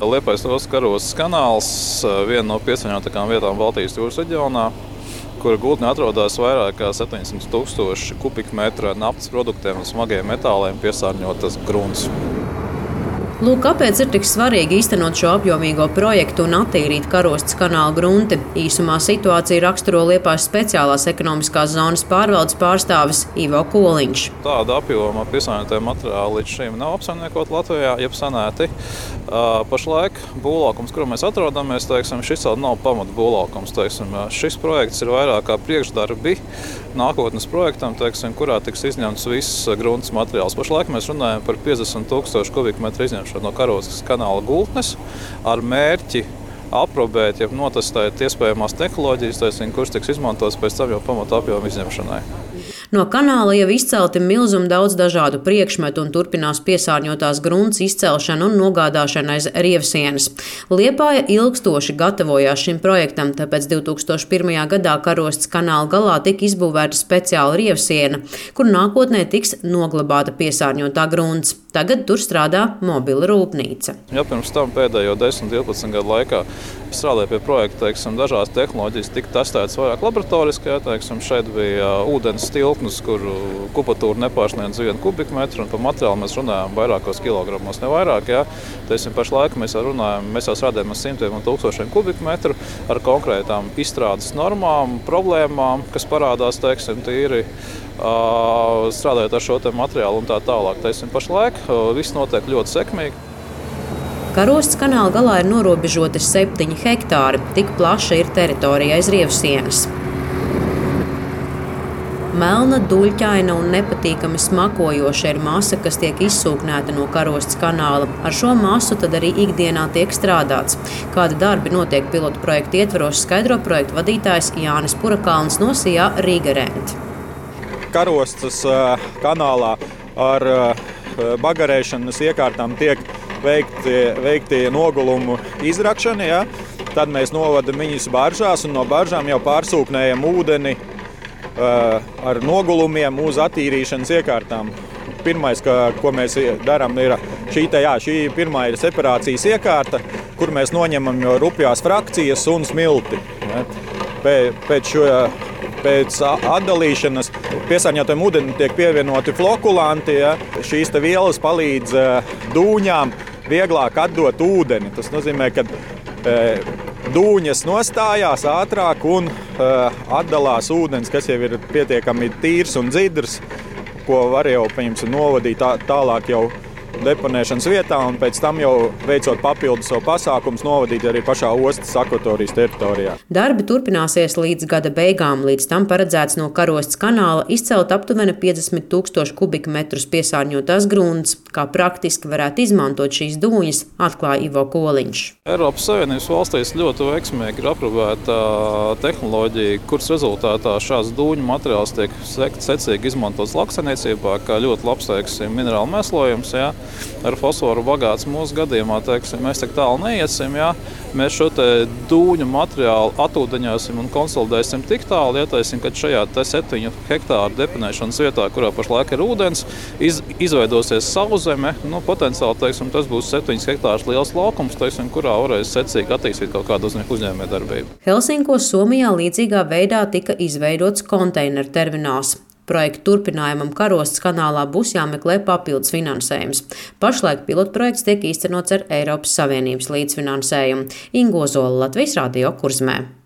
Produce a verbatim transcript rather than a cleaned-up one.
Liepājas Karostes kanāls, viena no piesārņotākajām vietām Baltijas jūras reģionā, kura gultnē atrodas vairāk kā septiņsimt tūkstoši kubikmetru naftas produktiem un smagiem metāliem piesārņotas grunts. Lūk, kāpēc ir tik svarīgi īstenot šo apjomīgo projektu un attīrīt Karostes kanāla grunti. Īsumā situāciju raksturo Liepājas speciālās ekonomiskās zonas pārvaldes pārstāvis Ivo Koliņš. Tāda apjoma piesārņotie materiāli līdz šim nav apsaimniekot Latvijā, jeb sanēti. Uh, pašlaik būvlaukums, kur mēs atrodamies, teiksim, šis vēl nav pamat būvlaukums. Teiksim, šis projekts ir vairāk kā priekšdarbi nākotnes projektam, teiksim, kurā tiks izņemts viss grunts materiāls. Pašlaik mēs runājam par piecdesmit tūkstošu kubikmetru izņemšanu no Karostes kanāla gultnes ar mērķi aprobēt, ja notestēt iespējamās tehnoloģijas, teiksim, kuras tiks izmantotas pēc tam jau pamata apjoma izņemšanai. No kanāla jau izcelti milzumi daudz dažādu priekšmetu un turpinās piesārņotās grunts izcelšana un nogādāšana aiz rievsienas. Liepāja ilgstoši gatavojās šim projektam, tāpēc divi tūkstoši pirmajā gadā Karostes kanāla galā tika izbūvēta speciāla rievsiena, kur nākotnē tiks noglabāta piesārņotā grunts. Tagad tur strādā mobila rūpnīca. Ja pirms tam pēdējo desmit divpadsmit gadu laikā strādāja pie projekta, teiksim, dažās tehnoloģijas tika testētas vairāk laboratoriski. Ja, teiksim, šeit bija ūdens tilpnes, kur kupatūra nepārsniedz vienu kubikmetru, un par materiālu mēs runājam vairākos kilogramos, ne vairāk. Ja. Teiksim, pašlaik mēs jau runājam, mēs jau strādājam ar simtiem un tūkstošiem kubikmetru ar konkrētām izstrādes normām, problēmām, kas parādās, teiksim, tīri strādājot ar šo te materiālu un tā tālāk. Teiksim, pašlaik viss notiek ļoti sekmīgi. Karostes kanāla galā ir norobežoti septiņi hektāri, tik plaša ir teritorija aiz rievsienas. Melna, duļķaina un nepatīkami smakojoša ir masa, kas tiek izsūknēta no Karostes kanāla. Ar šo masu tad arī ikdienā tiek strādāts. Kādi darbi notiek pilotu projektu ietvaros, skaidro projektu vadītājs Jānis Purakalns no S I A Riga Rent. Karostes kanālā ar bagarēšanas iekārtām tiek veikti, veikti nogulumu izrakšana. Ja? Tad mēs novadam viņus baržās un no baržām jau pārsūknējam ūdeni ar nogulumiem uz attīrīšanas iekārtām. Pirmais, ka, ko mēs darām, ir šī, tā, jā, šī pirmā ir separācijas iekārta, kur mēs noņemam rupjās frakcijas un smilti. Ja? Pēc šo Pēc atdalīšanas piesārņotajam ūdenim tiek pievienoti flokulanti. Ja? Šīs vielas palīdz dūņām vieglāk atdot ūdeni. Tas nozīmē, ka dūņas nostājās ātrāk un atdalās ūdens, kas jau ir pietiekami tīrs un dzidrs, ko var jau pieņems, novadīt tā, tālāk jau deponēšanas vietā un pēc tam jau veicot papildus savu pasākumus novadīt arī pašā ostas akvatorijas teritorijā. Darbi turpināsies līdz gada beigām. Līdz tam paredzēts no Karostes kanāla izcelt aptuveni piecdesmit tūkstoši kubikmetrus piesārņotās grunts. Kā praktiski varētu izmantot šīs dūņas, atklāja Ivo Koliņš. Eiropas Savienības valstīs ļoti veiksmīgi ir aprobēta tehnoloģija, kuras rezultātā šāds dūņu materiāls tiek secīgi izmantots lauksaimniecībā, kā ļoti labs, teiksim, minerālu mēslojums. Ja? Ar fosforu bagāts mūsu gadījumā, teiksim, mēs tik tālu neiesim. Ja? Mēs šo te dūņu materiālu atūdeņosim un konsolidēsim tik tālu, ja, teiksim, ka šajā te septiņu hektāru deponēšanas vietā, kurā pašlaik ir ūdens, iz, izveidosies sauszeme. Nu, potenciāli, teiksim, tas būs septiņus hektārus liels laukums, teiksim, kurā varēs secīgi attīstīt kaut kādu uzņēmējdarbību. Helsinkos, Somijā līdzīgā veidā tika izveidots konteineru termināls. Projektu turpinājumam Karostes kanālā būs jāmeklē papildus finansējums. Pašlaik pilotprojekts tiek īstenots ar Eiropas Savienības līdzfinansējumu. Ingo Zola, Latvijas Radio, Kurzemē.